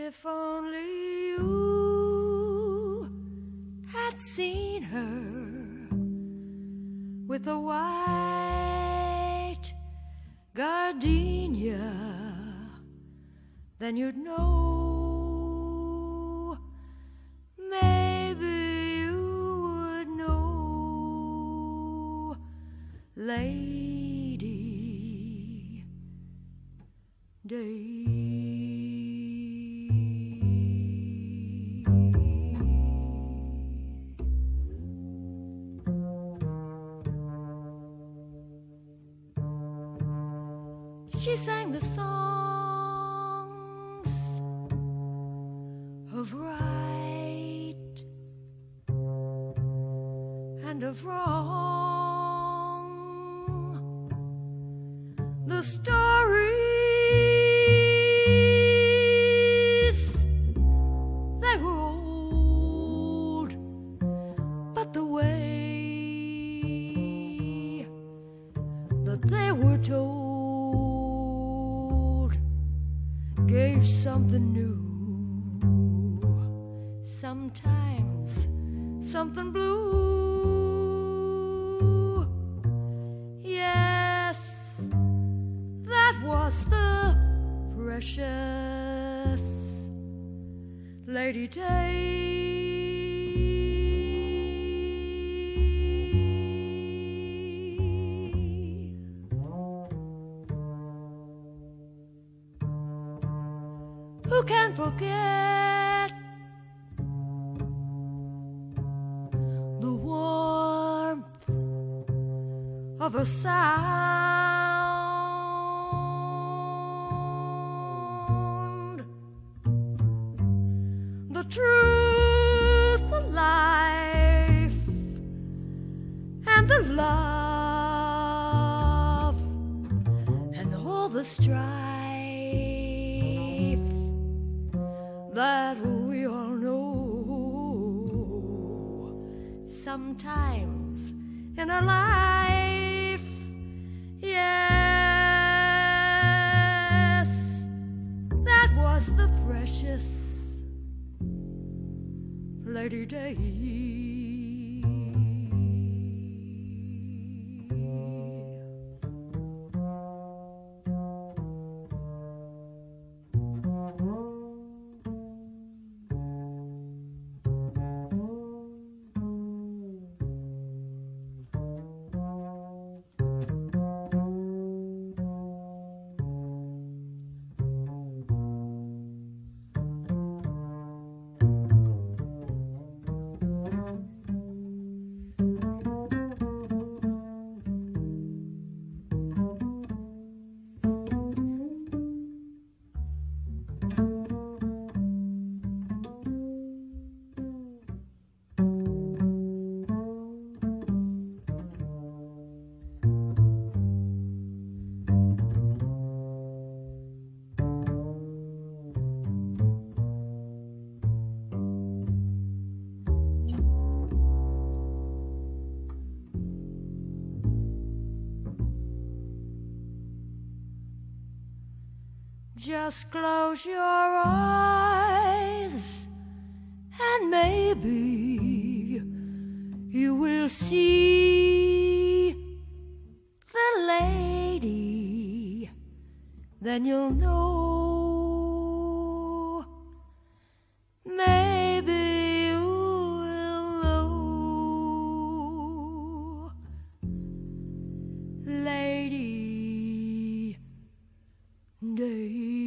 If only you had seen her with the white gardenia, then you'd know. Maybe you would know, Lady Day. She sang the songs of right and of wrong, the stories, they were old, but the way that they were told gave something new, sometimes something blue. Yes, that was the precious Lady Day. Who can forget the warmth of a sound, the truth of life, and the love, and all the strife that we all know sometimes in our life. Yes, that was the precious Lady Day. Just close your eyes and maybe you will see the lady, then you'll know. Maybe you will know, Lady Day.